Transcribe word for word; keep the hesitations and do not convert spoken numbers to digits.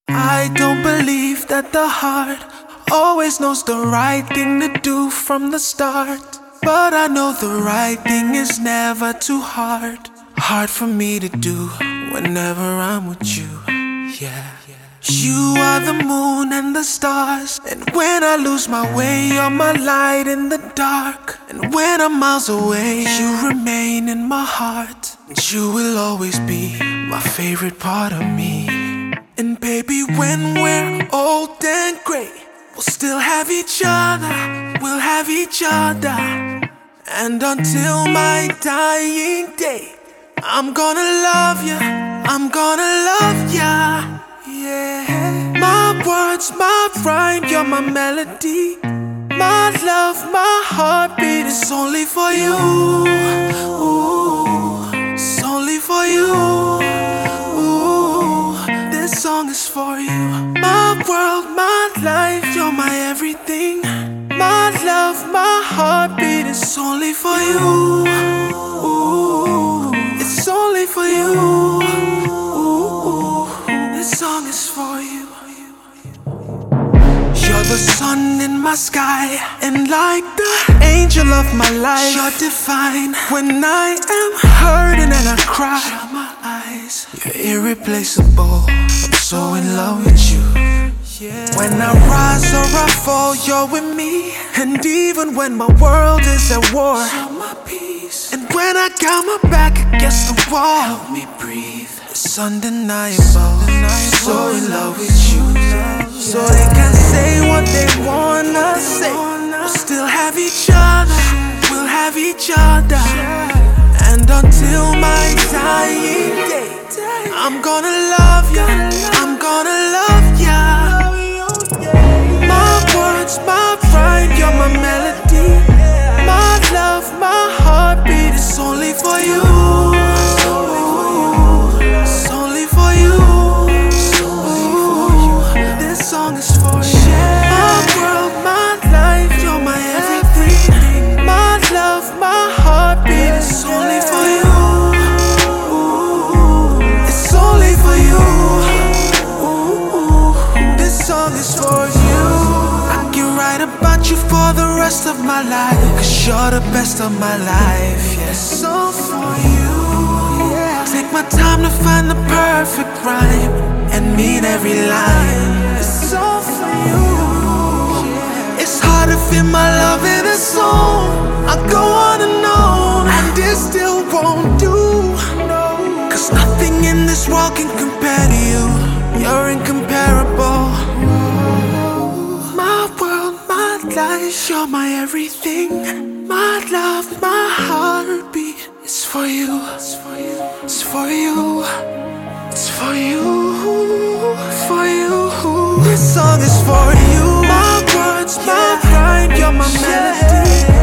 I don't believe that the heart always knows the right thing to do from the start. But I know the right thing is never too hard. Hard for me to do whenever I'm with you, yeah. You are the moon and the stars, and when I lose my way, you're my light in the dark. And when I'm miles away, you remain in my heart. And you will always be my favorite part of me. And baby, when we're old and gray, we'll still have each other, we'll have each other. And until my dying day, I'm gonna love ya, I'm gonna love ya, yeah. My words, my rhyme, you're my melody. My love, my heartbeat is only for you. Ooh, it's only for you. Ooh, this song is for you. My world, my life, you're my everything. My love, my heartbeat is only for you. Ooh, it's only for you. Ooh, this song is for you. You're the sun in my sky, and like the angel of my life, you're divine. When I am hurting and I cry, shut my eyes, you're irreplaceable. I'm so in love with you. When I rise or I fall, you're with me. And even when my world is at war, you're my peace. And when I got my back against the wall, help me breathe. It's undeniable, so in love with you. So they can say what they wanna say, we'll still have each other, we'll have each other. And until my dying day, I'm gonna love ya, I'm gonna love ya. My words, my rhyme, you're my melody. My love, my heartbeat is only for you. It's only for you. This song is for you. My world, my life, you're my everything. My love, my heartbeat is only for you. It's only for you. This song is for you. I can write about you for the rest of my life, 'cause you're the best of my life, yeah. It's all for you, yeah. Take my time to find the perfect rhyme and mean every line. It's all for you, yeah. It's hard to feel my love in a song. I go on and on, and this still won't do, no. 'Cause nothing in this world can compare to you. You're incomparable. My world, my life, you're my everything. My love, my heartbeat is for you. It's for you. It's for you. It's for you. For you. This song is for you. My words, my rhyme, you're my melody.